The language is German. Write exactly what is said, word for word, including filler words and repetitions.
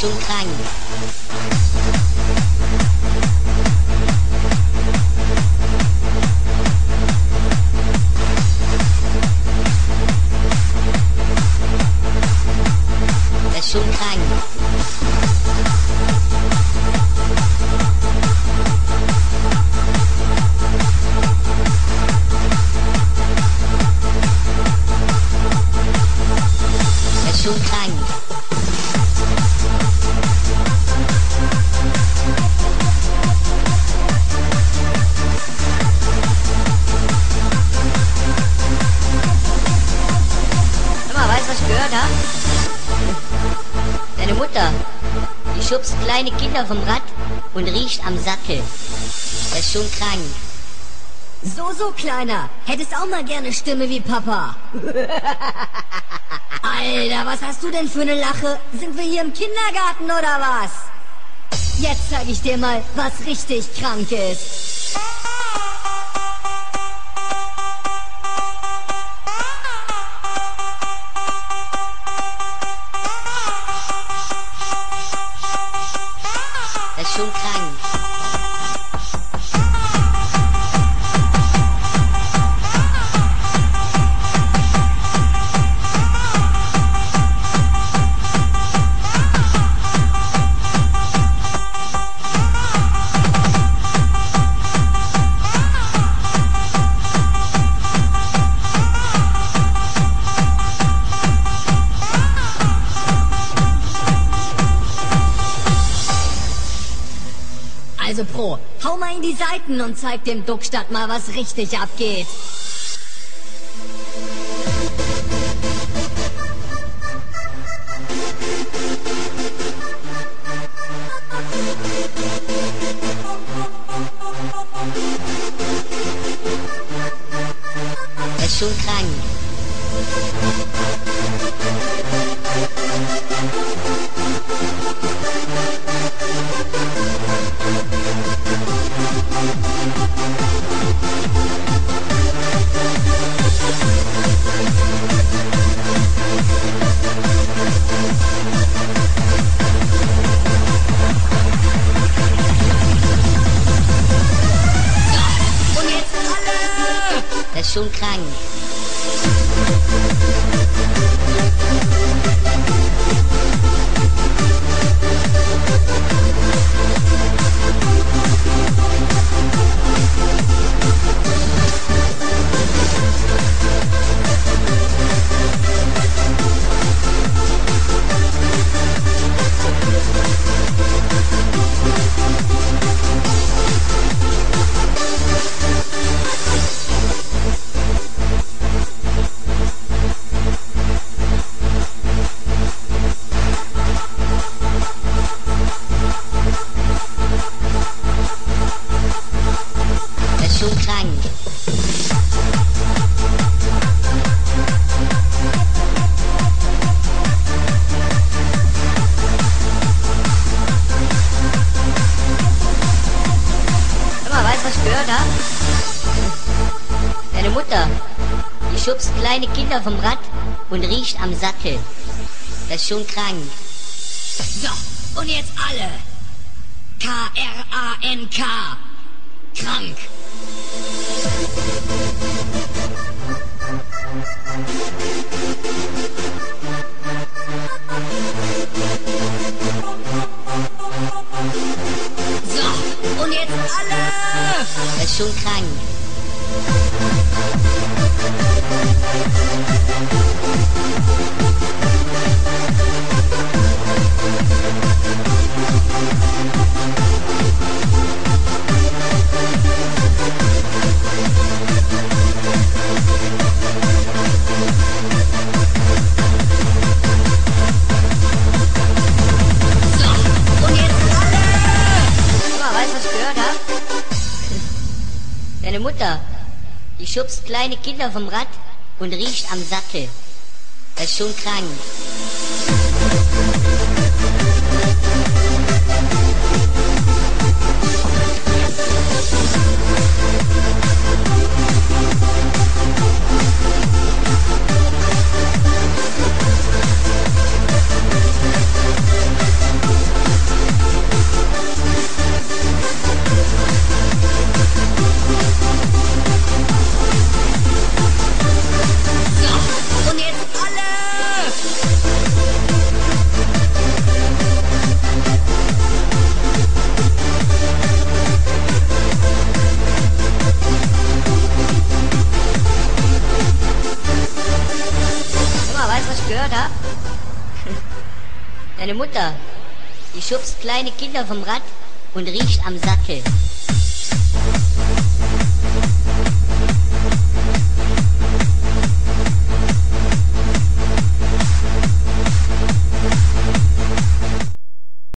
ist schon krank. Das ist schon krank. Das ist schon krank. Hör mal, weißt du, was ich gehört habe? Deine Mutter, die schubst kleine Kinder vom Rad und riecht am Sattel. Das ist schon krank. So, so, Kleiner. Hättest auch mal gerne Stimme wie Papa. Alter, was hast du denn für eine Lache? Sind wir hier im Kindergarten oder was? Jetzt zeig ich dir mal, was richtig krank ist. Das ist schon krank. Also Pro, hau mal in die Seiten und zeig dem Duckstadt mal, was richtig abgeht. Das ist schon krank. Und jetzt alle! Das ist schon krank. Das ist schon krank. Hör mal, weißt du, was ich gehört habe? Deine Mutter, die schubst kleine Kinder vom Rad und riecht am Sattel. Das ist schon krank. So, und jetzt alle. K R A N K. Krank. So, und jetzt alle. Das ist schon krank. So, und jetzt alle. Hör mal, weißt du, was ich gehört habe? Deine Mutter, die schubst kleine Kinder vom Rad und riecht am Sattel. Das ist schon krank. Deine Mutter, die schubst kleine Kinder vom Rad und riecht am Sattel.